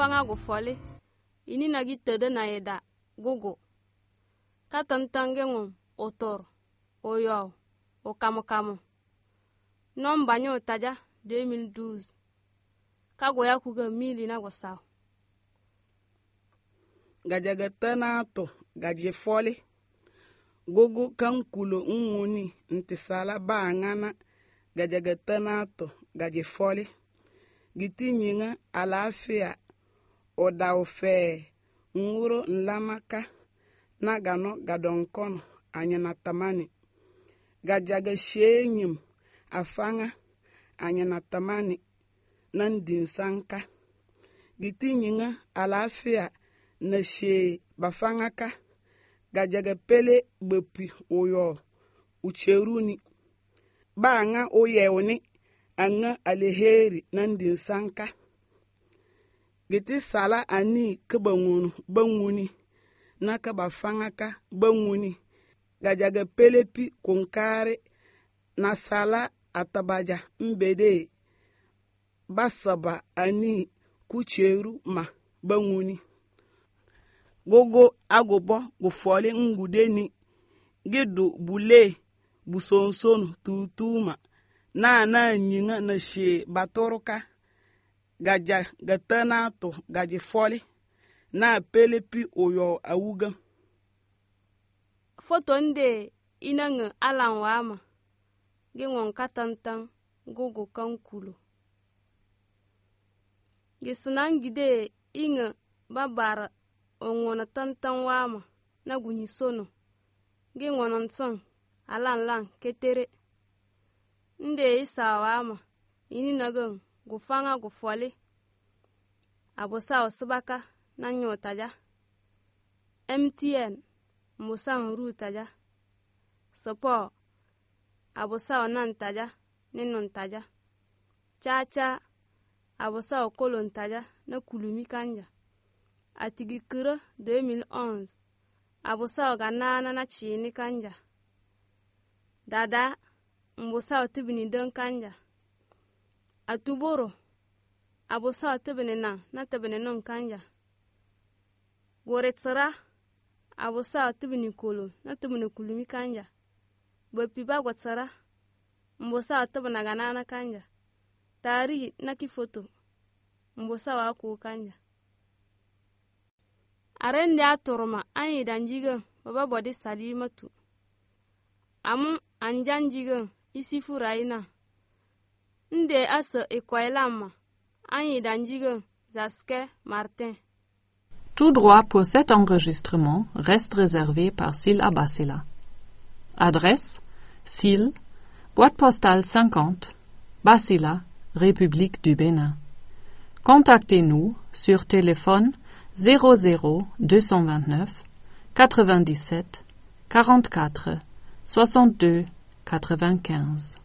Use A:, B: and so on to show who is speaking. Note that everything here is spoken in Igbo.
A: fanga gu fole ini nagi tede na yeda gugu katantange ngom otor oyo o kamu nom banyo taja 2012 kago ya kuga mili na gosaw
B: gajaga tanato gaje fole gugu kankulo nguni ntisala bangana gajaga tanato gaje fole gitinyinga alafia odaufe nguro nlamaka nagano gadonkono anyana tamani gajaga shenyim afanga anyana tamani nandinsanka gitinyinga alafia na she bafangaka gajaga pele bepi oyo ucheruni banga oyewni anga aleheri nandinsanka giti sala ani banguni na bafangaka banguni gajaga pelepi kunkare na sala atabaja mbede basaba ani kucheru ma banguni gogo agobo gufole ngudeni gidu bule busonsonu tutuma na nyinga na she batoruka gaja gatanato gaje fole na pelepi oyo awuga
A: foto nde inanga alan wama gingon katantan gogo kankulo gisinangide inga babara ongona tantan wama na gunyi sono gingon nsang alan ketere nde isa wama ini nagang gufanga gufole abosa osbaka na nyotaja MTN musang rutaja sopo abosa onantaja nenontaja chacha abosa okolontaja na kulumi kanja atigikira 2011 abosa oganana na chini kanja dada mbosa otibini don kanja atuboro abosa otibini na tibini non kanja goretsara abosa otibini kolo na tibini kulumi kanja bapiba gotsara mbosa otibina ganana kanja tari na kifoto mbosa wako kanja arende atoroma anyi danjiga baba bodi salimatu amu anjanjiga isifu raina nde asa ekwailama anyi danjiga Zaske Martin.
C: Tout droit pour cet enregistrement reste réservé par Syl Abasela. Adresse Syl, boîte postale 50, Basila, République du Bénin. Contactez-nous sur téléphone 00 229 97 44 62 95.